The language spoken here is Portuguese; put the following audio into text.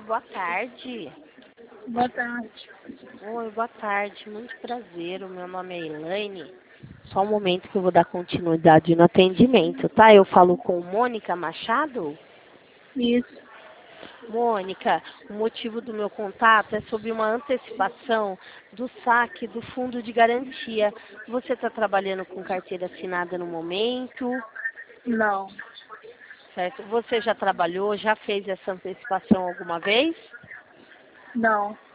boa tarde. Boa tarde. Oi, boa tarde. Muito prazer. O meu nome é Elaine. Só um momento que eu vou dar continuidade no atendimento, tá? Eu falo com Mônica Machado. Isso. Mônica, o motivo do meu contato é sobre uma antecipação do saque do fundo de garantia. Você está trabalhando com carteira assinada no momento, Não. certo? Você já trabalhou, já fez essa antecipação alguma vez? Não.